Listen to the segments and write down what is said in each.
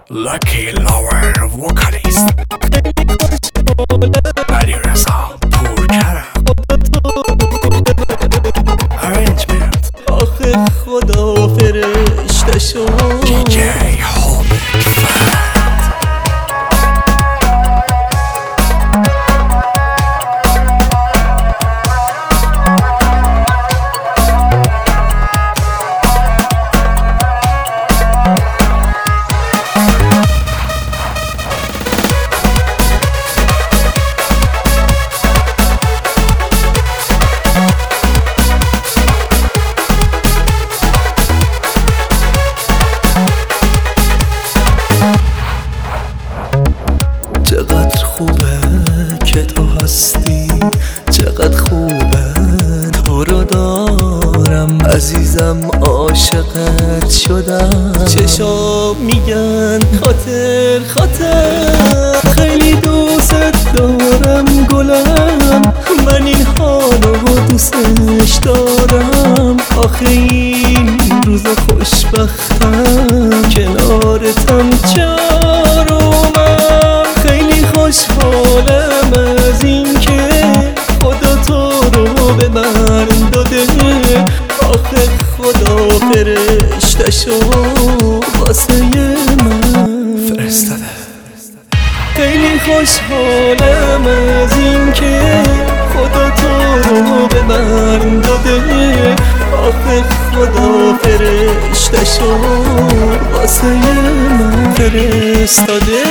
Lucky Lover vocalist علیرضا پورکرم Arrangement آخه خدا فرشتشو DJ حامد فرد چقدر خوبه که تو هستی، چقدر خوبه تو رو دارم عزیزم، عاشقت شدم. چشام میگن خاطر خاطر، خیلی دوست دارم گلم، من این حالو دوستش دارم. آخه این روزا خوشبختم کنارتم چارومم، خیلی خوشحالم از این که خدا تو رو به من داده. آخه خدا فرشتشو واسه من فرستاده. خیلی خوشحالم از این که خدا تو رو به من داده. آخه خدا فرشتشو واسه من فرستاده.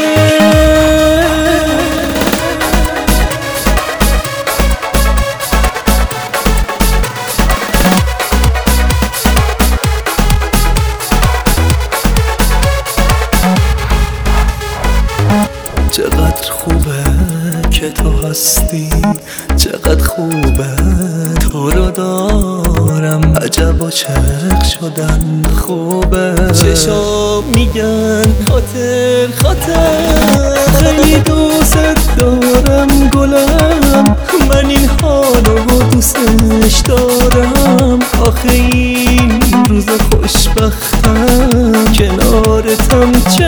چقدر خوبه که تو هستی، چقدر خوبه تو رو دارم، عجب عاشق شدن خوبه. چشام میگن خاطر خاطر، خیلی دوست دارم گلم، من این حالو دوستش دارم. آخه این روزا خوشبختم کنارتم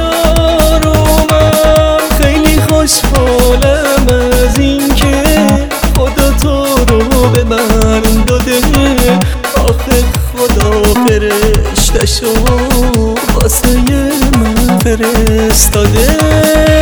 چارومم، خیلی خوشحالم از این که خدا تو رو به من داده. آخه خدا فرشتشو واسه من فرستاده.